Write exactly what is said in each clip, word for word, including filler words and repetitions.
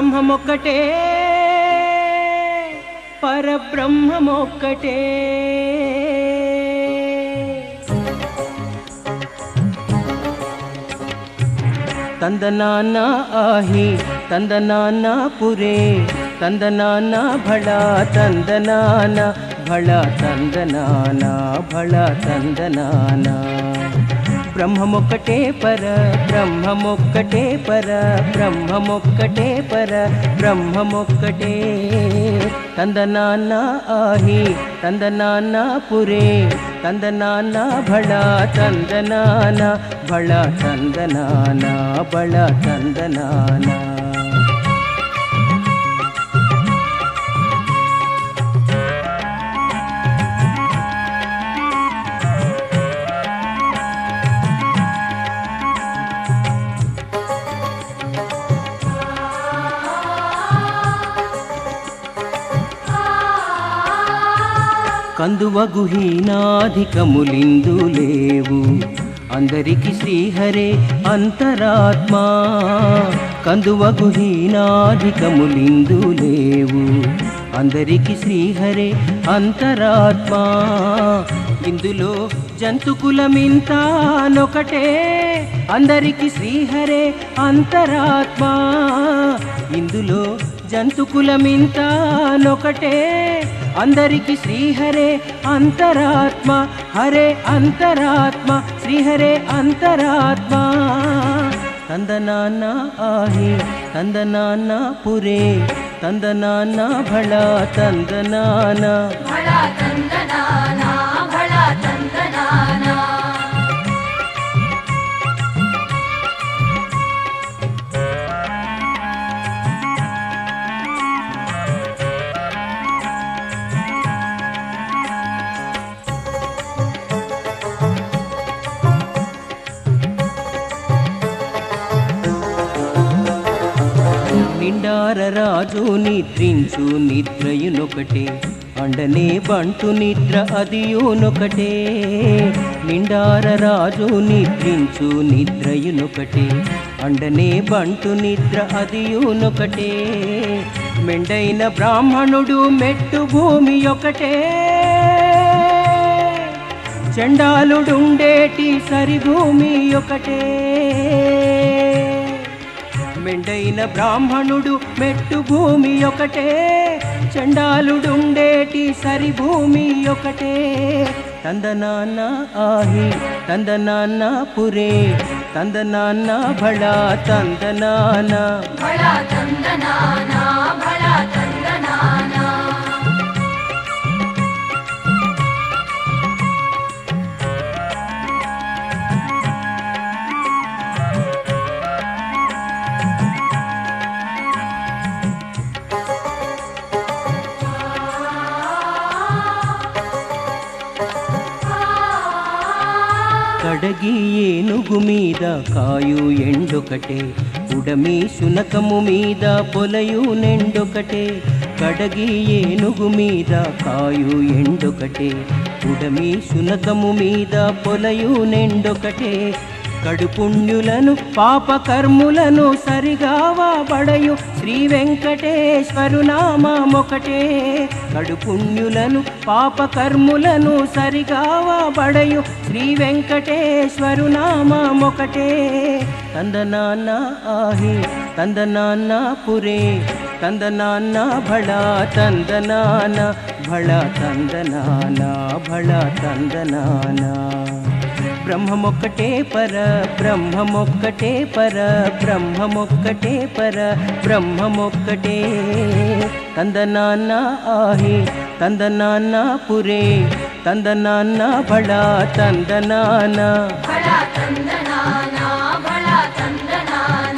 బ్రహ్మమొక్కటే పరబ్రహ్మమొక్కటే తందనాన ఆహి తందనాన పురే తందనాన భళ తందనాన భళ తందనాన భళ తందనాన బ్రహ్మమొక్కటే పర బ్రహ్మమొక్కటే పర బ్రహ్మమొక్కటే పర బ్రహ్మమొక్కటే తందనాన ఆహి తందనాన పురే తందనాన భళ తందనాన భళ తందనాన భళ తందనాన కందువగుహీనాధికములిందు లేవు అందరికి శ్రీహరే అంతరాత్మా కందువగుహీనాధికములిందు లేవు అందరికి శ్రీహరే అంతరాత్మా ఇందులో జంతుకులమింతానొకటే అందరికి శ్రీహరే అంతరాత్మా ఇందులో జంతుకులమింతానొకటే అందరికి శ్రీహరే అంతరాత్మ హరే అంతరాత్మ శ్రీహరే అంతరాత్మ తందనాన ఆహి తందనాన పురే తందనాన భళ తందనాన భళ తందనాన భళ తందనాన నిండార రాజు నిద్రించు నిద్రయునొకటే అండనే బంటు నిద్ర అదియునొకటే నిండార రాజు నిద్రించు నిద్రయునొకటే అండనే బంటు నిద్ర అదియునొకటే మెండైన బ్రాహ్మణుడు మెట్టు భూమి ఒకటే చండాలుడుండేటి సరిభూమి ఒకటే మెండైన బ్రాహ్మణుడు మెట్టు భూమి ఒకటే చండాలుడుండేటి సరిభూమి ఒకటే తందనాన ఆహి తందనాన పురే తందనాన భళ తందనాన భళ తందనాన భళ తందనాన కడగి ఏనుగు మీద కాయు ఎండొకటే ఉడమి శునకము మీద పొలయు నెండొకటే కడగి ఏనుగు మీద కాయు ఎండొకటే ఉడమి శునకము మీద పొలయు నెండొకటే కడుపుణ్యులను పాపకర్ములను సరిగావా బడయు శ్రీ వెంకటేశ్వరు నామమొకటే కడుపుణ్యులను పాపకర్ములను సరిగావా బడయు శ్రీ వెంకటేశ్వరు నామమొకటే తందనాన ఆహి తందనాన పురే తందనాన భళ తందనాన భళ తందనాన భళ తందనాన బ్రహ్మమొక్కటే పర బ్రహ్మమొక్కటే పర బ్రహ్మమొక్కటే పర బ్రహ్మమొక్కటే తందనాన ఆహి తందనాన పురే తందనాన భళ తందనాన భళ తందనాన భళ తందనాన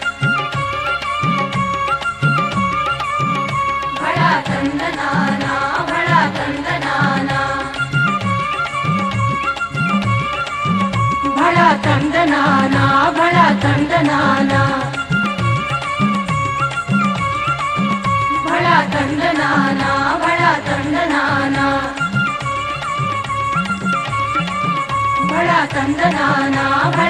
భళ తందనాన భళ తందనాన భళ తందనాన భళ తందనాన భళ తందనాన భళ తందనాన భళ తందనాన